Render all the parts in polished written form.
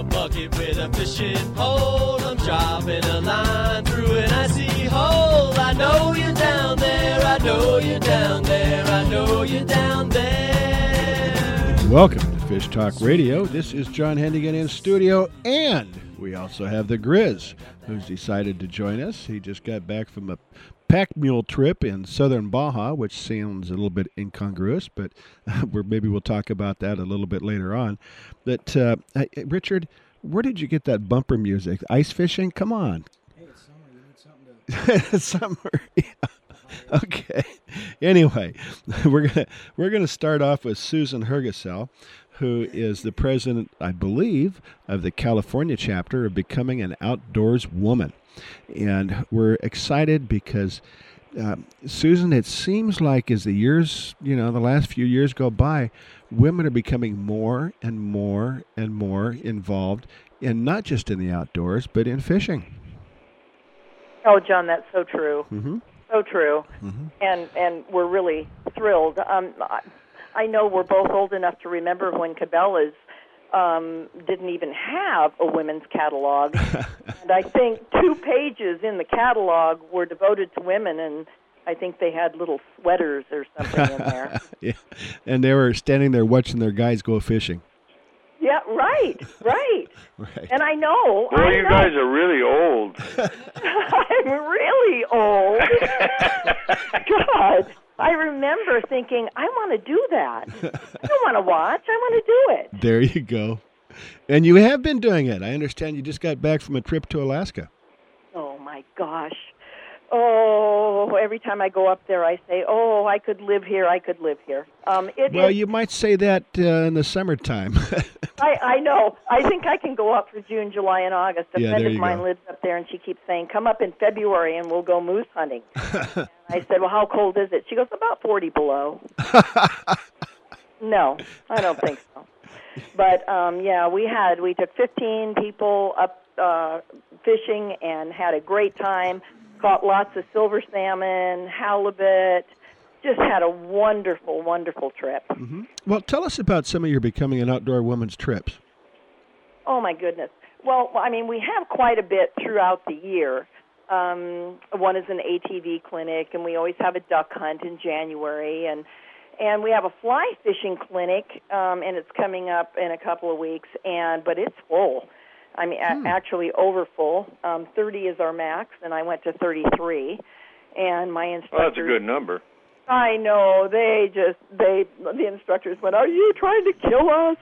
a bucket with a fishing pole. I'm dropping a line through an icy hole. I know you're down there, I know you're down there, I know you're down there. Welcome to Fish Talk Radio. This is John Hendigan in studio, and we also have the Grizz, who's decided to join us. He just got back from a pack mule trip in southern Baja, which sounds a little bit incongruous, but maybe we'll talk about that a little bit later on. But Richard, where did you get that bumper music? Ice fishing? Come on. Hey, it's summer. You need something to... Summer, yeah. Okay. Anyway, we're gonna start off with Susan Hergesell, who is the president, I believe, of the California chapter of Becoming an Outdoors Woman. And we're excited because, Susan, it seems like as the years, the last few years go by, women are becoming more and more and more involved in not just in the outdoors, but in fishing. Oh, John, that's so true. Mm-hmm. So true. Mm-hmm. And we're really thrilled. I know we're both old enough to remember when Cabela's didn't even have a women's catalog. And I think 2 pages in the catalog were devoted to women, and I think they had little sweaters or something in there. Yeah. And they were standing there watching their guys go fishing. Yeah, right. Right. And I know. Boy, you guys are really old. I'm really old. God. I remember thinking, I want to do that. I don't want to watch. I want to do it. There you go. And you have been doing it. I understand you just got back from a trip to Alaska. Oh, my gosh. Oh, every time I go up there, I say, oh, I could live here. I could live here. You might say that in the summertime. I know. I think I can go up for June, July, and August. A friend of mine lives up there, and she keeps saying, come up in February, and we'll go moose hunting. I said, well, how cold is it? She goes, about 40 below. No, I don't think so. But, we took 15 people up fishing and had a great time, caught lots of silver salmon, halibut, just had a wonderful, wonderful trip. Mm-hmm. Well, tell us about some of your Becoming an Outdoor Woman's trips. Oh, my goodness. Well, I mean, we have quite a bit throughout the year. One is an ATV clinic, and we always have a duck hunt in January, and we have a fly fishing clinic, and it's coming up in a couple of weeks, but it's full. I mean, actually over full. 30 is our max, and I went to 33, and my instructor... Well, that's a good number. I know. The instructors went, are you trying to kill us?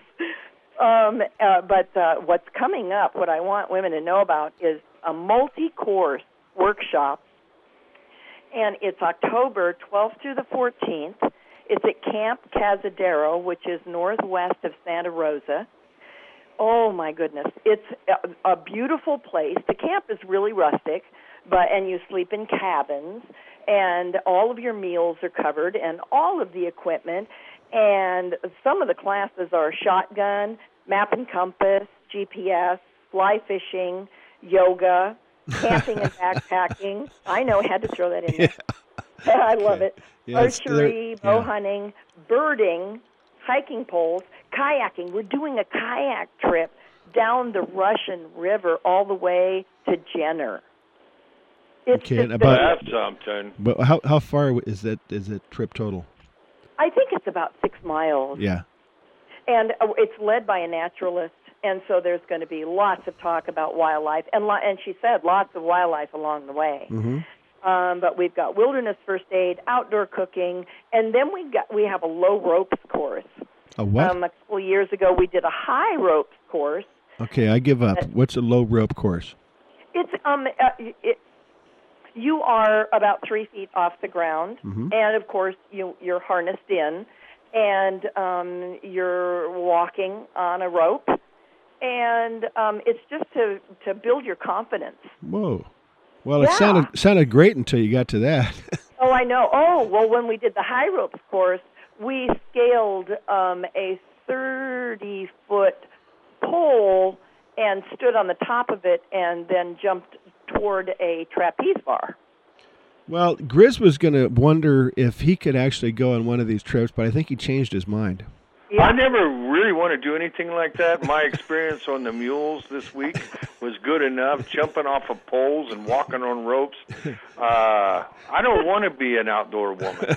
But what's coming up, what I want women to know about, is a multi-course workshop, and it's October 12th through the 14th. It's at Camp Cazadero, which is northwest of Santa Rosa. Oh, my goodness. It's a beautiful place. The camp is really rustic, and you sleep in cabins, and all of your meals are covered, and all of the equipment. And some of the classes are shotgun, map and compass, GPS, fly fishing, yoga, camping and backpacking. I know, I had to throw that in there. Yeah. I love it. Yeah, archery, bow hunting, birding, hiking poles, kayaking. We're doing a kayak trip down the Russian River all the way to Jenner. That's something. But how far is that trip total? I think it's about 6 miles. Yeah. And it's led by a naturalist, and so there's going to be lots of talk about wildlife, and she said lots of wildlife along the way. Mm-hmm. But we've got wilderness first aid, outdoor cooking, and then we have a low ropes course. A what? A couple of years ago, we did a high ropes course. Okay, I give up. What's a low rope course? It's you are about 3 feet off the ground, mm-hmm. and of course you're harnessed in, and you're walking on a rope, and it's just to build your confidence. Whoa. Well, it sounded great until you got to that. Oh, I know. Oh, well, when we did the high ropes course, we scaled a 30-foot pole and stood on the top of it and then jumped toward a trapeze bar. Well, Grizz was going to wonder if he could actually go on one of these trips, but I think he changed his mind. Yeah. I never really want to do anything like that. My experience on the mules this week was good enough, jumping off of poles and walking on ropes. I don't want to be an outdoor woman.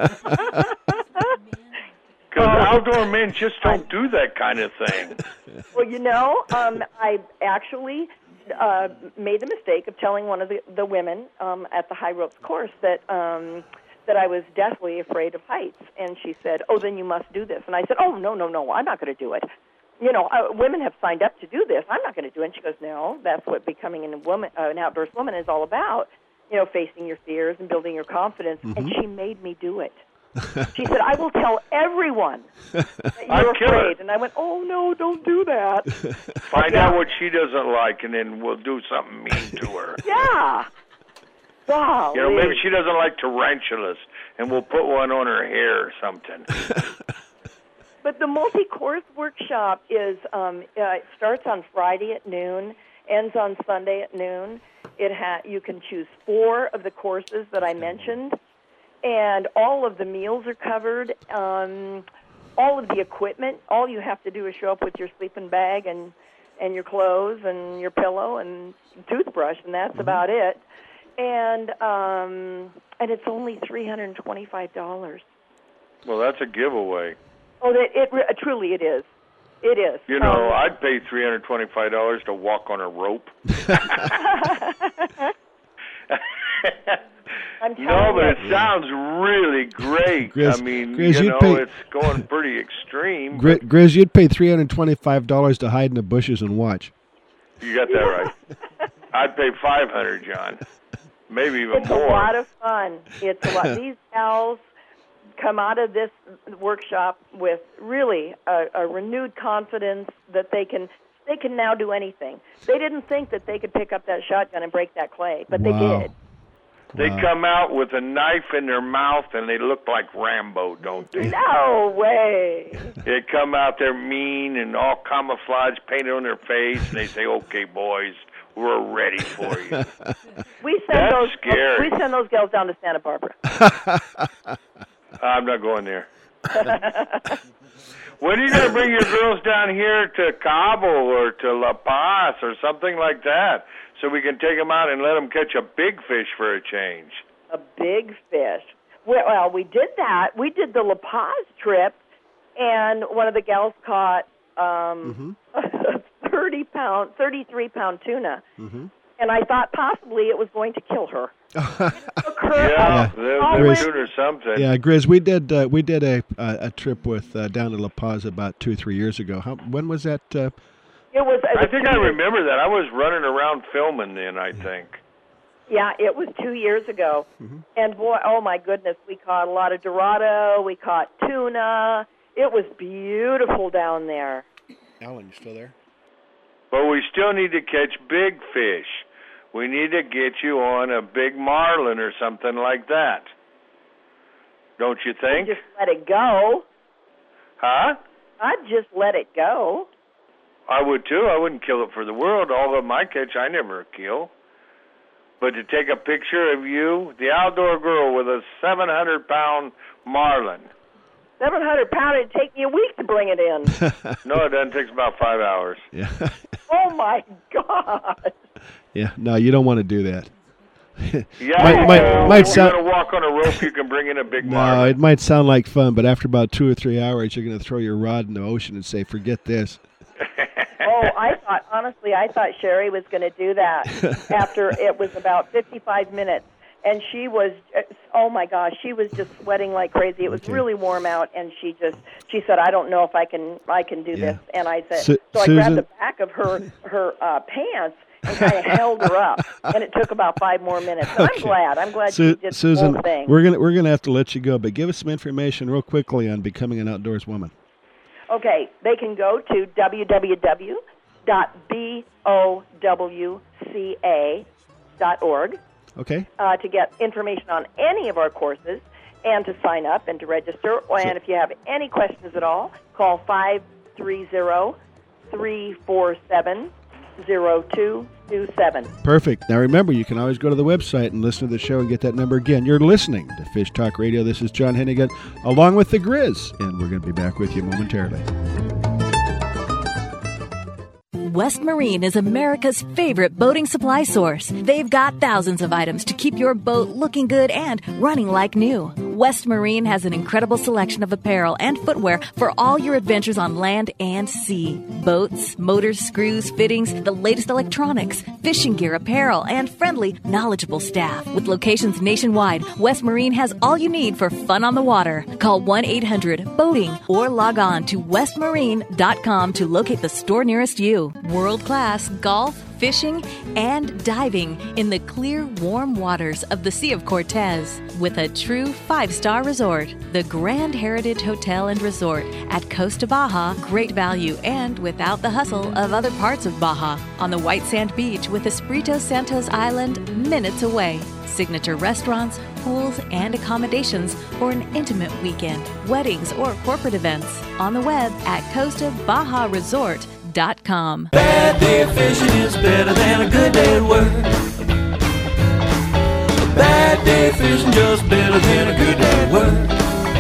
Because outdoor men just don't do that kind of thing. Well, I actually made the mistake of telling one of the women at the high ropes course that I was deathly afraid of heights, and she said, "Oh, then you must do this." And I said, "Oh, no, I'm not going to do it. Women have signed up to do this. I'm not going to do it." And she goes, "No, that's what becoming an outdoors woman is all about. Facing your fears and building your confidence." Mm-hmm. And she made me do it. She said, "I will tell everyone that you're afraid." And I went, "Oh, no, don't do that." Find out what she doesn't like, and then we'll do something mean to her. Yeah. Wow. Maybe she doesn't like tarantulas, and we'll put one on her hair or something. But the multi-course workshop is it starts on Friday at noon, ends on Sunday at noon. You can choose 4 of the courses that I mentioned, and all of the meals are covered. All of the equipment. All you have to do is show up with your sleeping bag and your clothes and your pillow and toothbrush, and that's about it. And it's only $325. Well, that's a giveaway. Oh, truly it is. It is. I'd pay $325 to walk on a rope. No, but it sounds really great. Grizz, I mean, Grizz, it's going pretty extreme. Grizz, you'd pay $325 to hide in the bushes and watch. You got that right. I'd pay $500, John. Maybe even it's more. It's a lot of fun. It's a lot. These gals come out of this workshop with really a renewed confidence that they can now do anything. They didn't think that they could pick up that shotgun and break that clay, but they did. They come out with a knife in their mouth, and they look like Rambo, don't they? No way. They come out there mean and all camouflage painted on their face, and they say, "Okay, boys, we're ready for you." We send those girls down to Santa Barbara. I'm not going there. When are you going to bring your girls down here to Cabo or to La Paz or something like that, so we can take them out and let them catch a big fish for a change? A big fish. Well, we did that. We did the La Paz trip, and one of the gals caught 33-pound tuna. Mm-hmm. And I thought possibly it was going to kill her. Grizz or something. Yeah, Grizz, we did a trip with down to La Paz about 2-3 years ago. When was that? It was. I think I remember that. I was running around filming then, I think. Yeah, it was 2 years ago. Mm-hmm. And boy, oh my goodness, we caught a lot of Dorado. We caught tuna. It was beautiful down there. Alan, you still there? But we still need to catch big fish. We need to get you on a big marlin or something like that. Don't you think? Just let it go. Huh? I'd just let it go. I would too. I wouldn't kill it for the world. All of my catch I never kill. But to take a picture of you, the outdoor girl with a 700-pound marlin. 700-pound, it'd take me a week to bring it in. No, it doesn't. It takes about 5 hours. Yeah. Oh, my God. Yeah, no, you don't want to do that. Yeah, might if you're going to walk on a rope, you can bring in a big marlin. No, it might sound like fun, but after about 2 or 3 hours, you're going to throw your rod in the ocean and say, forget this. Oh, I thought Sherry was going to do that after it was about 55 minutes. And she was, oh my gosh, she was just sweating like crazy. It was really warm out, and she said, I don't know if I can do this. And I said, so I grabbed the back of her pants and kind of held her up, and it took about 5 more minutes. And I'm glad she did Susan, the whole thing. We're gonna have to let you go, but give us some information real quickly on becoming an outdoors woman. Okay, they can go to www.bowca.org. Okay. To get information on any of our courses and to sign up and to register. And if you have any questions at all, call 530-347-0666. 60227. Perfect. Now remember, you can always go to the website and listen to the show and get that number again. You're listening to Fish Talk Radio. This is John Hennigan along with the Grizz, and we're going to be back with you momentarily. West Marine is America's favorite boating supply source. They've got thousands of items to keep your boat looking good and running like new. West Marine has an incredible selection of apparel and footwear for all your adventures on land and sea. Boats, motors, screws, fittings, the latest electronics, fishing gear, apparel, and friendly, knowledgeable staff. With locations nationwide, West Marine has all you need for fun on the water. Call 1-800-BOATING or log on to westmarine.com to locate the store nearest you. World-class golf, fishing, and diving in the clear, warm waters of the Sea of Cortez. With a true 5-star resort, the Grand Heritage Hotel and Resort at Costa Baja, great value and without the hustle of other parts of Baja. On the white sand beach with Espiritu Santos Island minutes away. Signature restaurants, pools, and accommodations for an intimate weekend, weddings, or corporate events. On the web at CostaBajaResort.com. Bad day of fishing is better than a good day at work. A bad day of fishing just better than a good day at work.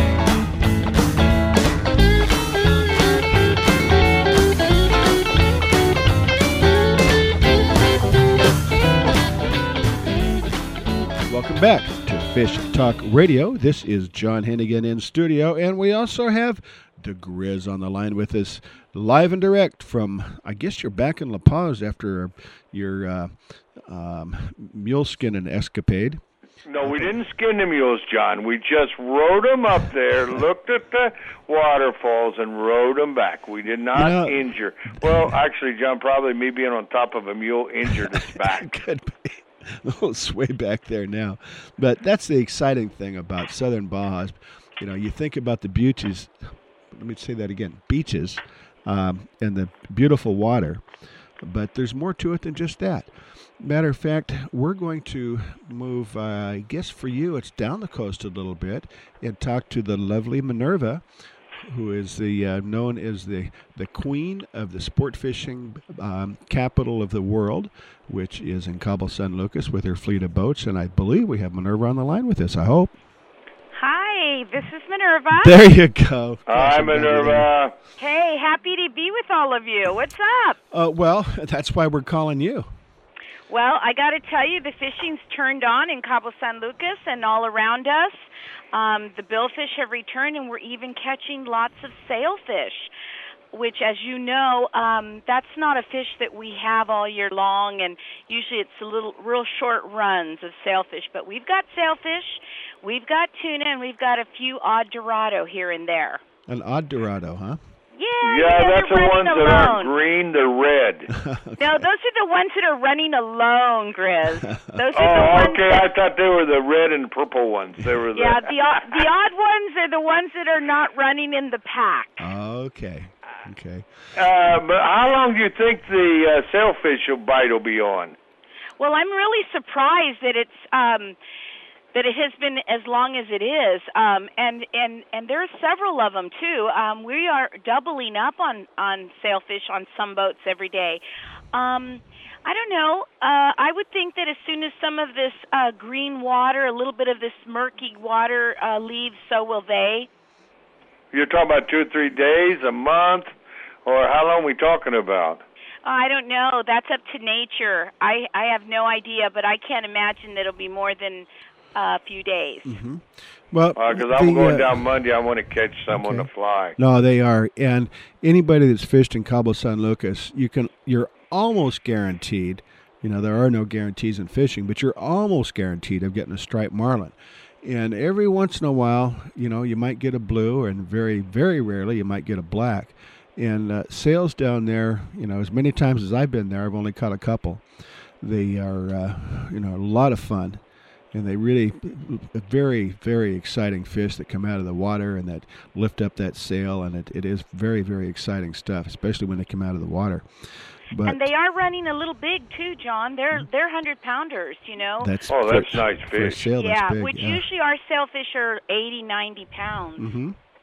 Welcome back to Fish Talk Radio. This is John Hennigan in studio, and we also have the Grizz on the line with us, live and direct from, I guess you're back in La Paz after your mule skinning escapade. No, we didn't skin the mules, John. We just rode them up there, looked at the waterfalls, and rode them back. We did not injure. Well, actually, John, probably me being on top of a mule injured its back. Could be. A little sway back there now. But that's the exciting thing about Southern Baja. You know, you think about the beaches, let me say that again, beaches, and the beautiful water. But there's more to it than just that. Matter of fact, we're going to move, I guess for you, it's down the coast a little bit, and talk to the lovely Minerva, who is the known as the queen of the sport fishing capital of the world, which is in Cabo San Lucas with her fleet of boats. And I believe we have Minerva on the line with us, I hope. Hi, this is Minerva. There you go. Hi, Minerva. Hey, happy to be with all of you. What's up? Well, that's why we're calling you. Well, I got to tell you, the fishing's turned on in Cabo San Lucas and all around us. The billfish have returned, and we're even catching lots of sailfish, which, as you know, that's not a fish that we have all year long, and usually it's real short runs of sailfish. But we've got sailfish, we've got tuna, and we've got a few odd dorado here and there. An odd dorado, huh? Yeah, that's the ones that aren't green, they're red. Okay. No, those are the ones that are running alone, Grizz. Those are the ones okay. I thought they were the red and purple ones. They were the the odd ones are the ones that are not running in the pack. Okay. But how long do you think the sailfish bite will be on? Well, I'm really surprised that it has been as long as it is, and there are several of them too. We are doubling up on sailfish on some boats every day. I don't know. I would think that as soon as some of this green water, a little bit of this murky water leaves, so will they. You're talking about 2 or 3 days, a month, or how long are we talking about? I don't know. That's up to nature. I have no idea, but I can't imagine that it'll be more than a few days. Mm-hmm. Well, because I'm going down Monday, I want to catch some on the fly. No, they are, and anybody that's fished in Cabo San Lucas, you're almost guaranteed. You know, there are no guarantees in fishing, but you're almost guaranteed of getting a striped marlin. And every once in a while, you know, you might get a blue, and very, very rarely you might get a black. And sails down there, you know, as many times as I've been there, I've only caught a couple. They are, you know, a lot of fun. And they really, very, very exciting fish that come out of the water and that lift up that sail. And it is very, very exciting stuff, especially when they come out of the water. But and they are running a little big too, John. They're 100-pounders, you know. That's nice fish. For a sail, yeah, that's big, which usually our sailfish are 80, 90 pounds. Mm-hmm.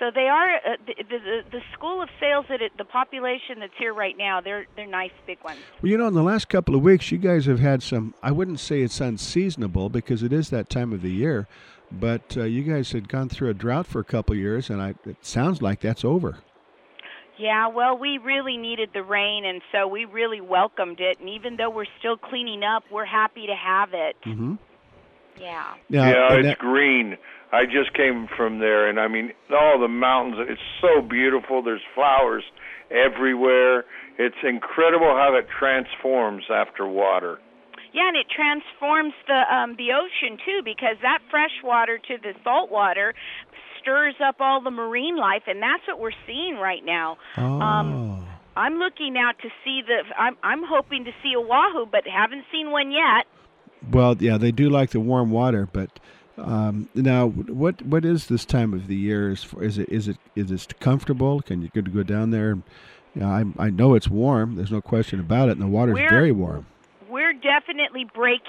So they are the school of sails the population that's here right now. They're nice big ones. Well, in the last couple of weeks, you guys have had some. I wouldn't say it's unseasonable because it is that time of the year, but you guys had gone through a drought for a couple of years, and it sounds like that's over. Yeah, well, we really needed the rain, and so we really welcomed it. And even though we're still cleaning up, we're happy to have it. Mm-hmm. Yeah. It's green. I just came from there, and I mean, all the mountains, it's so beautiful. There's flowers everywhere. It's incredible how it transforms after water. Yeah, and it transforms the ocean, too, because that fresh water to the salt water stirs up all the marine life, and that's what we're seeing right now. Oh. I'm looking out to see I'm hoping to see Oahu, but haven't seen one yet. Well, yeah, they do like the warm water, but now what is this time of the year? Is it comfortable? Can you go down there? I know it's warm. There's no question about it, and the water's very warm. We're definitely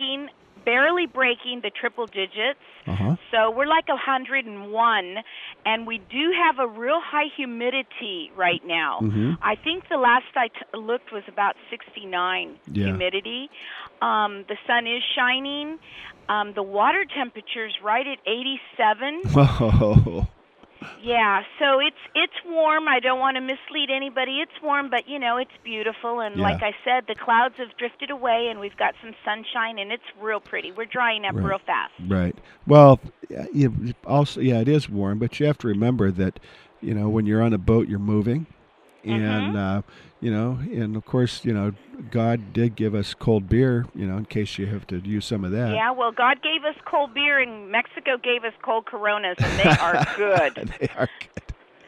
barely breaking the triple digits. Uh-huh. So we're like 101, and we do have a real high humidity right now. Mm-hmm. I think the last I looked was about 69 humidity. The sun is shining. The water temperature's right at 87. Whoa. Yeah, so it's warm. I don't want to mislead anybody. It's warm, but, it's beautiful. And like I said, the clouds have drifted away, and we've got some sunshine, and it's real pretty. We're drying up real fast. Right. Well, also, it is warm, but you have to remember that, when you're on a boat, you're moving. And, and of course, God did give us cold beer, in case you have to use some of that. Yeah, well, God gave us cold beer, and Mexico gave us cold Coronas, and they are good. They are good.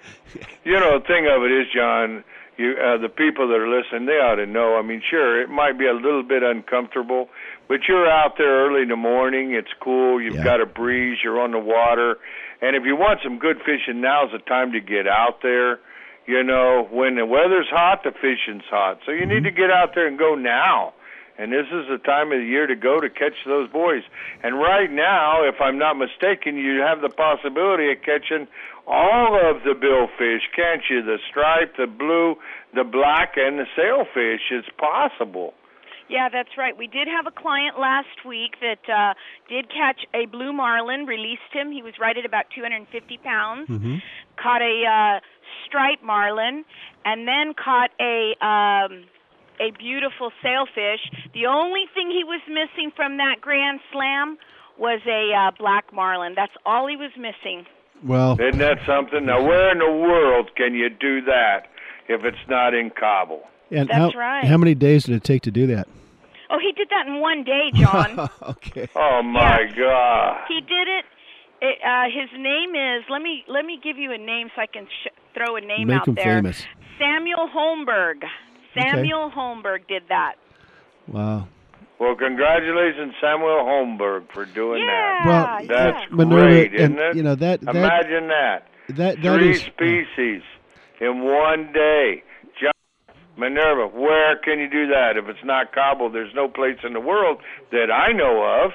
The thing of it is, John, the people that are listening, they ought to know. I mean, sure, it might be a little bit uncomfortable, but you're out there early in the morning. It's cool. You've got a breeze. You're on the water. And if you want some good fishing, now's the time to get out there. When the weather's hot, the fishing's hot. So you need to get out there and go now. And this is the time of the year to go to catch those boys. And right now, if I'm not mistaken, you have the possibility of catching all of the billfish, can't you? The striped, the blue, the black, and the sailfish. It's possible. Yeah, that's right. We did have a client last week that did catch a blue marlin, released him. He was right at about 250 pounds. Mm-hmm. Caught a striped marlin, and then caught a beautiful sailfish. The only thing he was missing from that Grand Slam was a black marlin. That's all he was missing. Well, isn't that something? Now, where in the world can you do that if it's not in Cabo? And that's right. How many days did it take to do that? Oh, he did that in one day, John. Okay. Oh my God. He did it. His name is. Let me give you a name so I can throw a name Make out him there. Famous. Samuel Holmberg. Samuel Holmberg did that. Wow. Well, congratulations, Samuel Holmberg, for doing that. Well, that's Minerva, great, isn't it? Imagine that. That Three is, species in one day. John, Minerva, where can you do that? If it's not Cabo, there's no place in the world that I know of.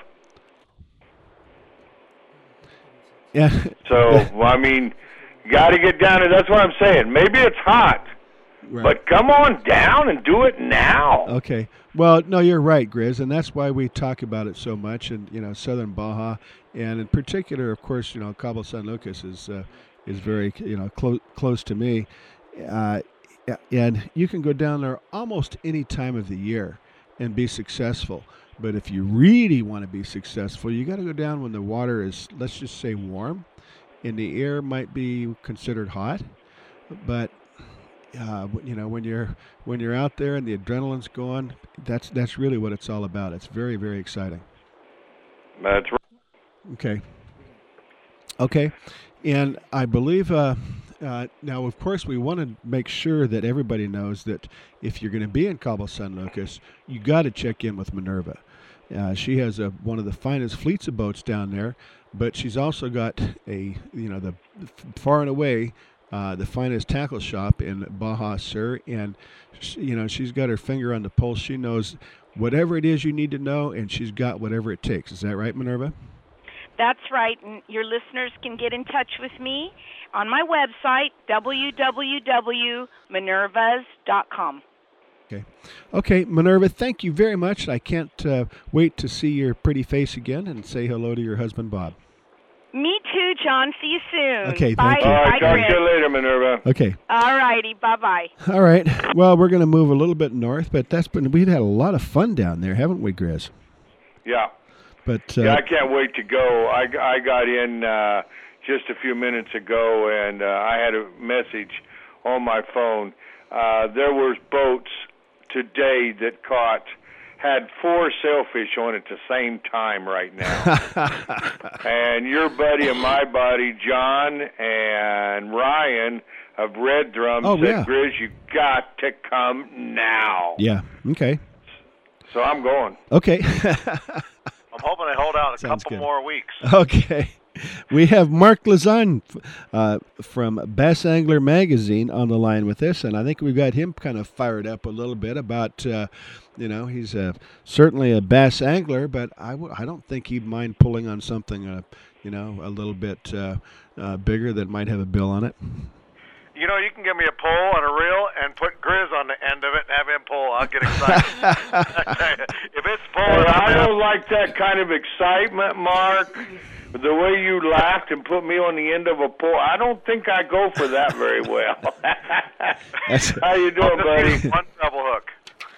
Yeah. So, you got to get down there. That's what I'm saying. Maybe it's hot. Right. But come on down and do it now. Okay. Well, no, you're right, Grizz, and that's why we talk about it so much. And Southern Baja, and in particular, of course, Cabo San Lucas is very close to me, and you can go down there almost any time of the year and be successful. But if you really want to be successful, you got to go down when the water is, let's just say, warm, and the air might be considered hot, but when you're out there and the adrenaline's going, that's really what it's all about. It's very, very exciting. That's right. Okay, and I believe now, of course, we want to make sure that everybody knows that if you're going to be in Cabo San Lucas, you got to check in with Minerva. She has one of the finest fleets of boats down there, but she's also got the far and away the finest tackle shop in Baja Sur, and she's got her finger on the pulse. She knows whatever it is you need to know, and she's got whatever it takes. Is that right, Minerva? That's right, and your listeners can get in touch with me on my website, www.minervas.com. Okay, Minerva, thank you very much. I can't wait to see your pretty face again and say hello to your husband, Bob. Me too, John. See you soon. Okay, Bye. thank you. All right, Bye, talk Chris. to you later, Minerva. Okay. All righty. Bye-bye. All right. Well, we're going to move a little bit north, but we've had a lot of fun down there, haven't we, Grizz? Yeah. But Yeah, I can't wait to go. I got in just a few minutes ago, and I had a message on my phone. There were boats today that had 4 sailfish on at the same time right now. And your buddy and my buddy, John and Ryan of Red Drum, said, Grizz, you got to come now. Yeah, okay. So I'm going. Okay. I'm hoping they hold out a Sounds couple good. more weeks. Okay. We have Mark Lasagne from Bass Angler Magazine on the line with us, and I think we've got him kind of fired up a little bit about, he's certainly a bass angler, but I don't think he'd mind pulling on something, a little bit bigger that might have a bill on it. You know, you can give me a pole and a reel and put Grizz on the end of it and have him pull. I'll get excited. If it's pulling, I don't like that kind of excitement, Mark. The way you laughed and put me on the end of a pole, I don't think I go for that very well. How you doing, buddy? One double hook.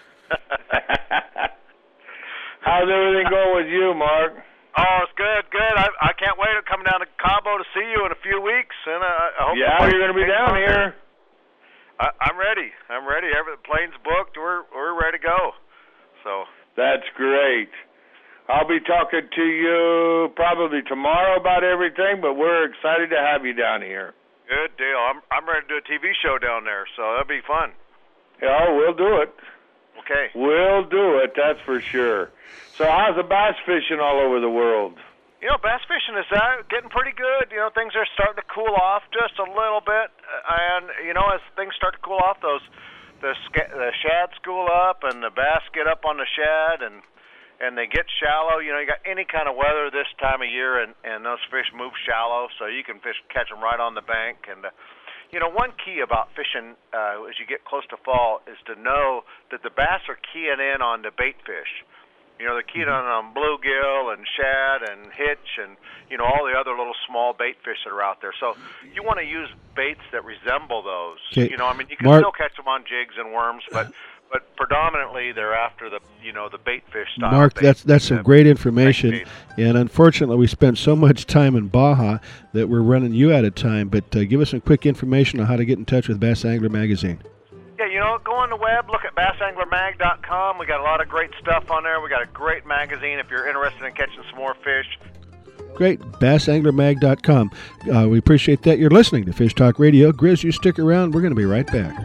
How's everything going with you, Mark? Oh, it's good. I can't wait to come down to Cabo to see you in a few weeks, and I hope. Yeah, you're going to be down here. I'm ready. The plane's booked. We're ready to go. So that's great. I'll be talking to you probably tomorrow about everything, but we're excited to have you down here. Good deal. I'm ready to do a TV show down there, so that'll be fun. Yeah, we'll do it. Okay. We'll do it, that's for sure. So how's the bass fishing all over the world? You know, bass fishing is getting pretty good. You know, things are starting to cool off just a little bit, and as things start to cool off, the shad school up, and the bass get up on the shad, and they get shallow. You got any kind of weather this time of year, and those fish move shallow, so you can catch them right on the bank. And one key about fishing as you get close to fall is to know that the bass are keying in on the bait fish. They're keying on bluegill and shad and hitch and all the other little small bait fish that are out there. So you want to use baits that resemble those. Okay. You can Mark, still catch them on jigs and worms, but predominantly they're after the bait fish style. Mark, bait. that's some great information, and unfortunately we spent so much time in Baja that we're running you out of time, but give us some quick information on how to get in touch with Bass Angler Magazine. Yeah, go on the web, look at bassanglermag.com. We got a lot of great stuff on there. We got a great magazine if you're interested in catching some more fish. Great, bassanglermag.com. We appreciate that you're listening to Fish Talk Radio. Grizz, you stick around. We're going to be right back.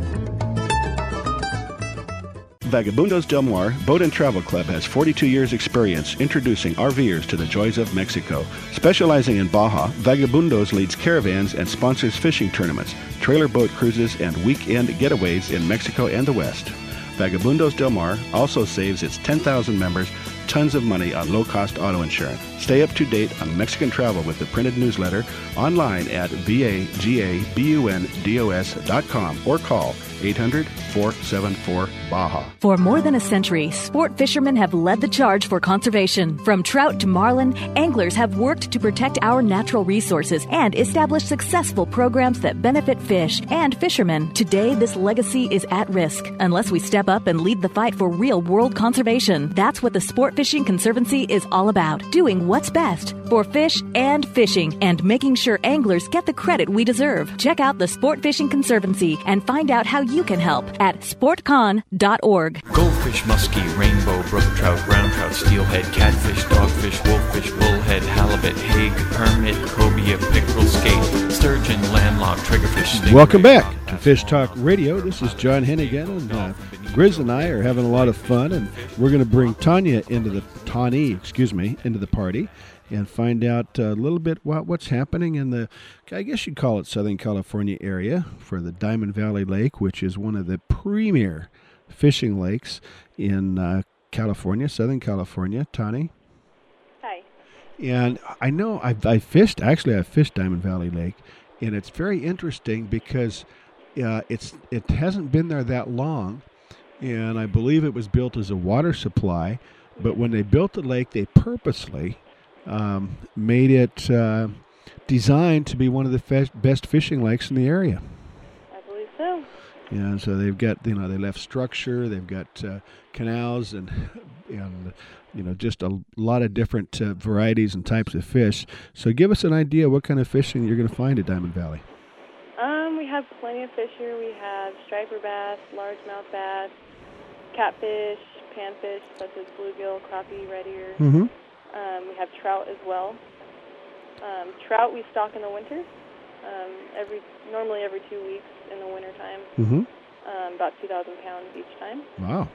Vagabundos Del Mar Boat and Travel Club has 42 years experience introducing RVers to the joys of Mexico. Specializing in Baja, Vagabundos leads caravans and sponsors fishing tournaments, trailer boat cruises, and weekend getaways in Mexico and the West. Vagabundos Del Mar also saves its 10,000 members tons of money on low-cost auto insurance. Stay up to date on Mexican travel with the printed newsletter online at vagabundos.com or call 800-474-BAJA. For more than a century, sport fishermen have led the charge for conservation. From trout to marlin, anglers have worked to protect our natural resources and establish successful programs that benefit fish and fishermen. Today, this legacy is at risk unless we step up and lead the fight for real-world conservation. That's what the Sport Fishing Conservancy is all about, doing what's best for fish and fishing and making sure anglers get the credit we deserve. Check out the Sport Fishing Conservancy and find out how you can help at sportcon.org. Goldfish, muskie, rainbow, brook trout, brown trout, steelhead, catfish, dogfish, wolffish, bullhead, halibut, hake, hermit, cobia, pickerel, skate, sturgeon, landlocked, triggerfish, stingray. Welcome back to Fish Talk Radio. This is John Hennigan, and Grizz and I are having a lot of fun, and we're going to bring Tani into the party and find out a little bit what's happening in the, I guess you'd call it Southern California area for the Diamond Valley Lake, which is one of the premier fishing lakes in California, Southern California. Tani? Hi. And I know I've fished Diamond Valley Lake, and it's very interesting because it hasn't been there that long, and I believe it was built as a water supply. But when they built the lake, they purposely made it designed to be one of the best fishing lakes in the area. I believe so. Yeah, and so they've got, they left structure, they've got canals and just a lot of different varieties and types of fish. So give us an idea what kind of fishing you're going to find at Diamond Valley. We have plenty of fish here. We have striper bass, largemouth bass, catfish, panfish such as bluegill, crappie, red ear. Mm-hmm. We have trout as well. Trout we stock in the winter, normally every 2 weeks in the wintertime. Mm-hmm. About 2,000 pounds each time. Wow.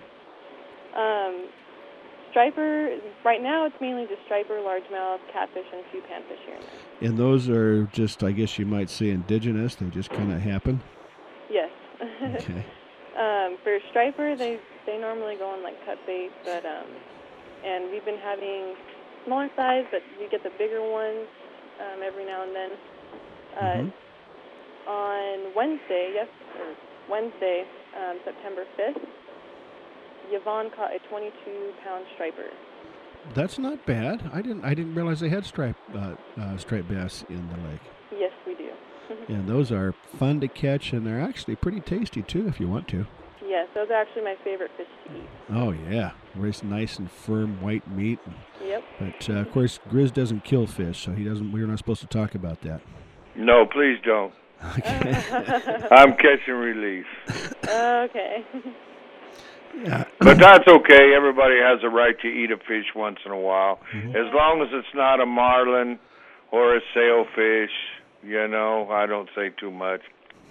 Striper, right now it's mainly just striper, largemouth, catfish, and a few panfish here and there. And those are just, I guess you might say, indigenous. They just kind of happen? Yes. Okay. For striper, they normally go on like cut bait, but and we've been having smaller size, but we get the bigger ones every now and then. On Wednesday, September 5th, Yvonne caught a 22-pound striper. That's not bad. I didn't realize they had striped bass in the lake. Yes, we do. And those are fun to catch, and they're actually pretty tasty too, if you want to. Yes, those are actually my favorite fish to eat. Oh yeah, it's nice and firm white meat. Yep. But of course, Grizz doesn't kill fish, so he doesn't. We're not supposed to talk about that. No, please don't. Okay. I'm catching relief. Okay. Yeah. But that's okay. Everybody has a right to eat a fish once in a while. Mm-hmm. As long as it's not a marlin or a sailfish, I don't say too much.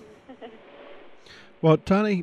Well, Tani,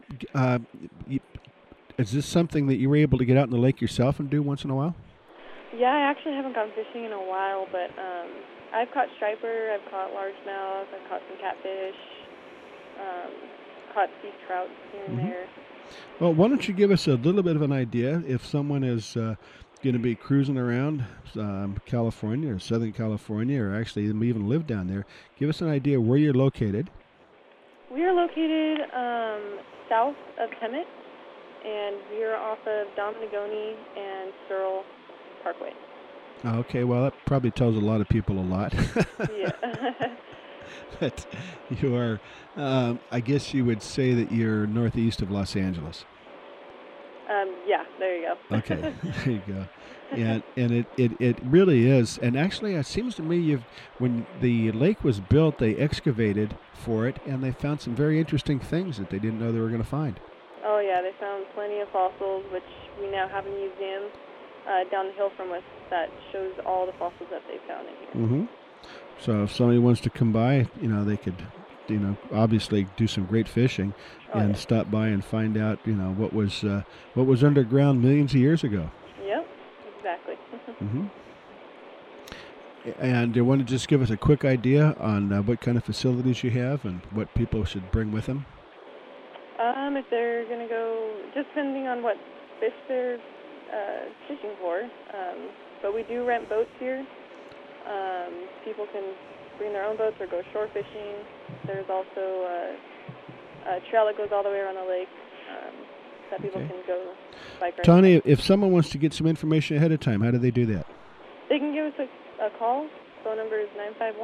is this something that you were able to get out in the lake yourself and do once in a while? Yeah, I actually haven't gone fishing in a while, but I've caught striper, I've caught largemouth, I've caught some catfish, caught sea trout here and there. Well, why don't you give us a little bit of an idea if someone is going to be cruising around California or Southern California, or actually even live down there. Give us an idea where you're located. We are located south of Hemet, and we are off of Dominigoni and Searle Parkway. Okay, well, that probably tells a lot of people a lot. Yeah. But you are, I guess you would say that you're northeast of Los Angeles. Yeah, there you go. Okay, there you go. And it really is. And actually, it seems to me when the lake was built, they excavated for it, and they found some very interesting things that they didn't know they were going to find. Oh, yeah, they found plenty of fossils, which we now have a museum down the hill from us that shows all the fossils that they found in here. Mm-hmm. So if somebody wants to come by, they could, obviously do some great fishing and stop by and find out, what was underground millions of years ago. Yep, exactly. Mm-hmm. And I want to just give us a quick idea on what kind of facilities you have and what people should bring with them. If they're going to go, just depending on what fish they're fishing for. But we do rent boats here. People can bring their own boats or go shore fishing. There's also a trail that goes all the way around the lake that people can go bike riding. Tani, if someone wants to get some information ahead of time, how do they do that? They can give us a call. Phone number is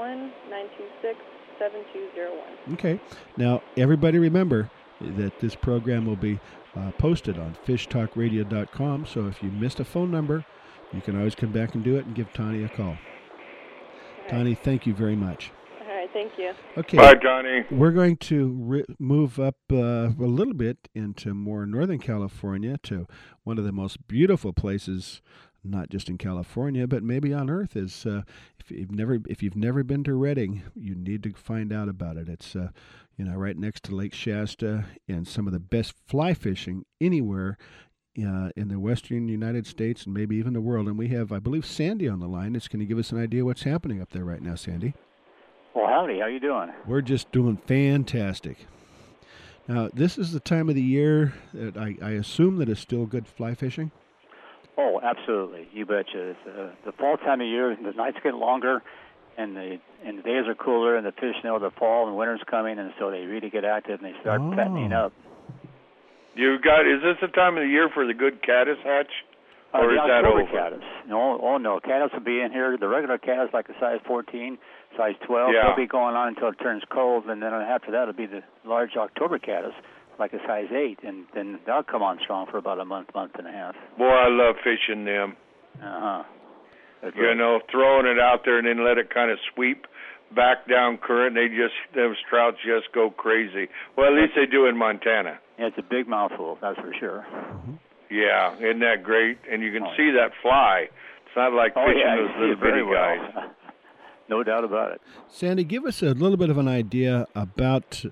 951-926-7201. Okay. Now, everybody remember that this program will be posted on fishtalkradio.com, so if you missed a phone number, you can always come back and do it and give Tani a call. Tani, thank you very much. All right, thank you. Okay. Bye, Tani. We're going to move up a little bit into more Northern California to one of the most beautiful places, not just in California, but maybe on Earth. Is if you've never been to Redding, you need to find out about it. It's right next to Lake Shasta, and some of the best fly fishing anywhere in the western United States and maybe even the world. And we have, I believe, Sandy on the line. It's going to give us an idea what's happening up there right now, Sandy. Well, howdy. How you doing? We're just doing fantastic. Now, this is the time of the year that I assume that is still good fly fishing? Oh, absolutely. You betcha. It's the fall time of year. The nights get longer, and the days are cooler, and the fish know the fall and winter's coming, and so they really get active and they start fattening up. Is this the time of the year for the good caddis hatch, or is that over? Caddis. No, caddis will be in here. The regular caddis, like a size 14, size 12, Yeah. they'll be going on until it turns cold, and then after that it'll be the large October caddis, like a size 8, and then they'll come on strong for about a month and a half. Boy, I love fishing them. Throwing it out there and then let it kind of sweep back down current. Those trouts just go crazy. Well, at least they do in Montana. Yeah, it's a big mouthful, that's for sure. Yeah, isn't that great? And you can see that fly. It's not like fishing those little bitty guys. No doubt about it. Sandy, give us a little bit of an idea about,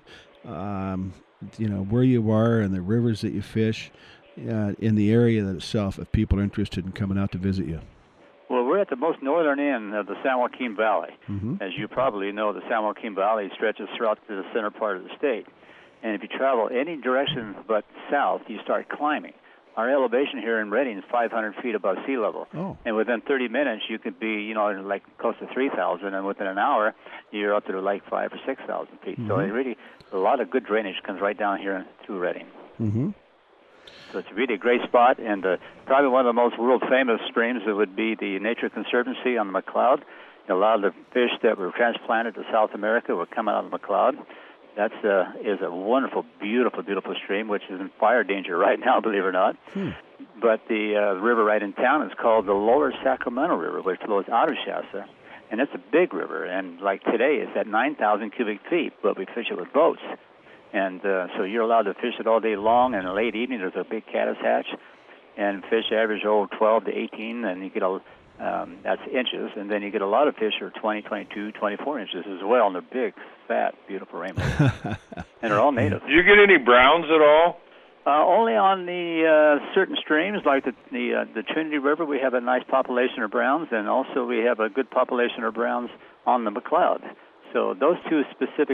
where you are and the rivers that you fish in the area itself, if people are interested in coming out to visit you. Well, we're at the most northern end of the San Joaquin Valley. Mm-hmm. As you probably know, the San Joaquin Valley stretches throughout to the center part of the state. And if you travel any direction but south, you start climbing. Our elevation here in Redding is 500 feet above sea level. Oh. And within 30 minutes, you could be, like close to 3,000. And within an hour, you're up to like 5,000 or 6,000 feet. Mm-hmm. So it really, a lot of good drainage comes right down here through Redding. Mm-hmm. So it's really a great spot, and probably one of the most world-famous streams that would be the Nature Conservancy on the McCloud. A lot of the fish that were transplanted to South America were coming out of the McCloud. That is a wonderful, beautiful, beautiful stream, which is in fire danger right now, believe it or not. But the river right in town is called the Lower Sacramento River, which flows out of Shasta. And it's a big river, and like today, it's at 9,000 cubic feet, but we fish it with boats. And so you're allowed to fish it all day long, and in the late evening there's a big caddis hatch, and fish average 12 to 18, and you get that's inches, and then you get a lot of fish are 20, 22, 24 inches as well, and they're big, fat, beautiful rainbows. And they're all native. Do you get any browns at all? Only on the certain streams, like the Trinity River, we have a nice population of browns, and also we have a good population of browns on the McCloud. So those two specific.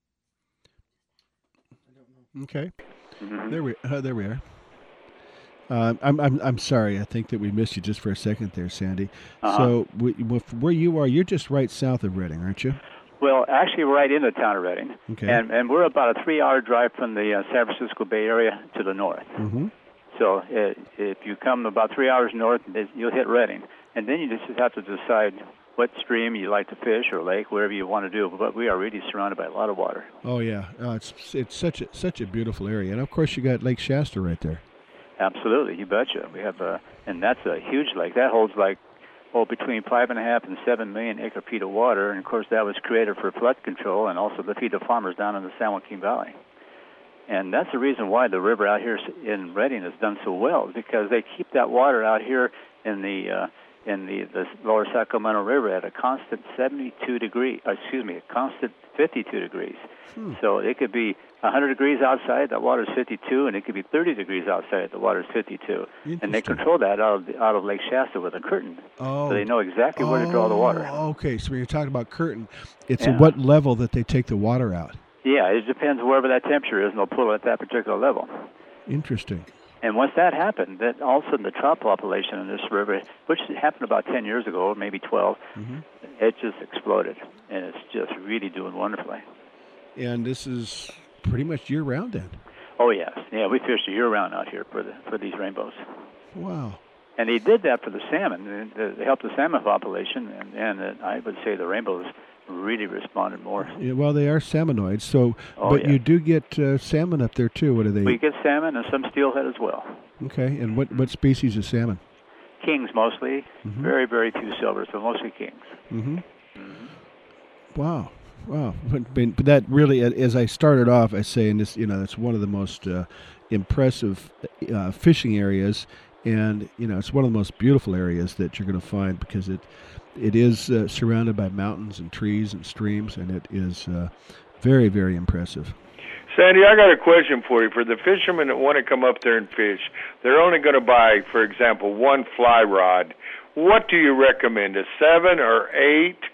Okay. Mm-hmm. There we are. I'm sorry. I think that we missed you just for a second there, Sandy. So where you are, you're just right south of Redding, aren't you? Well, actually, we're right in the town of Redding. Okay. And we're about a 3-hour drive from the San Francisco Bay Area to the north. Mm-hmm. So if you come about 3 hours north, you'll hit Redding. And then you just have to decide what stream you like to fish or lake, wherever you want to do. But we are really surrounded by a lot of water. Oh, yeah. It's such a beautiful area. And, of course, you got Lake Shasta right there. Absolutely. You betcha. We have and that's a huge lake. That holds between 5.5 and 7 million acre-feet of water. And, of course, that was created for flood control and also to feed the farmers down in the San Joaquin Valley. And that's the reason why the river out here in Redding has done so well, because they keep that water out here in the Lower Sacramento River at a constant 52 degrees. So it could be 100 degrees outside, the water's 52, and it could be 30 degrees outside, the water's 52. And they control that out of Lake Shasta with a curtain. So they know exactly where to draw the water. Okay, so when you're talking about curtain, it's at what level that they take the water out? Yeah, it depends wherever that temperature is, and they'll pull it at that particular level. Interesting. And once that happened, then all of a sudden the trout population in this river, which happened about 10 years ago, maybe 12, it just exploded. And it's just really doing wonderfully. And this is pretty much year-round then? Oh, yes. Yeah, we fish year-round out here for these rainbows. Wow. And they did that for the salmon. They helped the salmon population, and I would say the rainbows really responded more. Yeah, well, they are salmonoids, so you do get salmon up there too. What are they? We get salmon and some steelhead as well. Okay, and what species of salmon? Kings mostly. Very, very few silvers, but mostly kings. Wow. But that really, as I started off, I say, and this, it's one of the most impressive fishing areas, and it's one of the most beautiful areas that you're going to find, because it is surrounded by mountains and trees and streams, and it is very, very impressive. Sandy, I got a question for you. For the fishermen that want to come up there and fish, they're only going to buy, for example, one fly rod. What do you recommend, a 7 or 8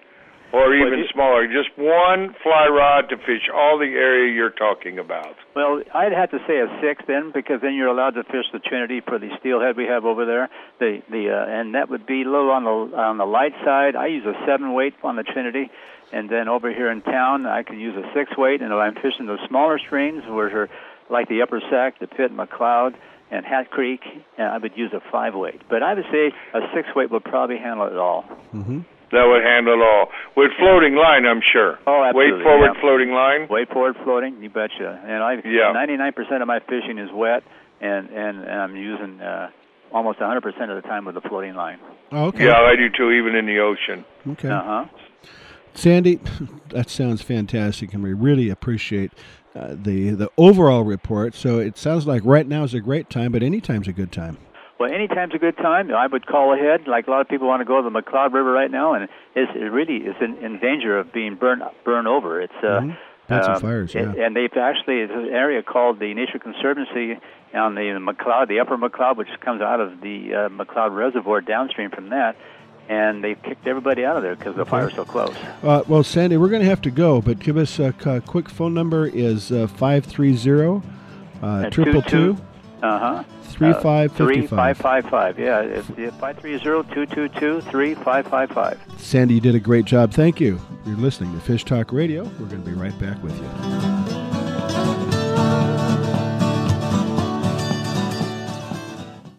Or even smaller, just one fly rod to fish all the area you're talking about. Well, I'd have to say a 6 then, because then you're allowed to fish the Trinity for the steelhead we have over there. And that would be a little on the light side. I use a 7-weight on the Trinity, and then over here in town I can use a 6-weight. And if I'm fishing the smaller streams, where like the Upper Sac, the Pitt, McLeod, and Hat Creek, I would use a 5-weight. But I would say a 6-weight would probably handle it all. Mm-hmm. That would handle it all. With floating line, I'm sure. Oh, absolutely. Weight forward floating line? Weight forward floating, you betcha. And 99% of my fishing is wet, and I'm using almost 100% of the time with a floating line. Oh, okay. Yeah, I do too, even in the ocean. Okay. Uh-huh. Sandy, that sounds fantastic, and we really appreciate the overall report. So it sounds like right now is a great time, but any time's a good time. Well, any time's a good time. I would call ahead. Like a lot of people want to go to the McLeod River right now, and it really is in danger of being burned over. It's Lots of fires, yeah. And they've actually, it's an area called the Nature Conservancy on the McLeod, the Upper McLeod, which comes out of the McLeod Reservoir downstream from that, and they've kicked everybody out of there because the fire's so close. Well, Sandy, we're going to have to go, but give us a quick phone number is 530 222 3555. Yeah, it's 530-222-3555. Sandy, you did a great job. Thank you. You're listening to Fish Talk Radio. We're going to be right back with you.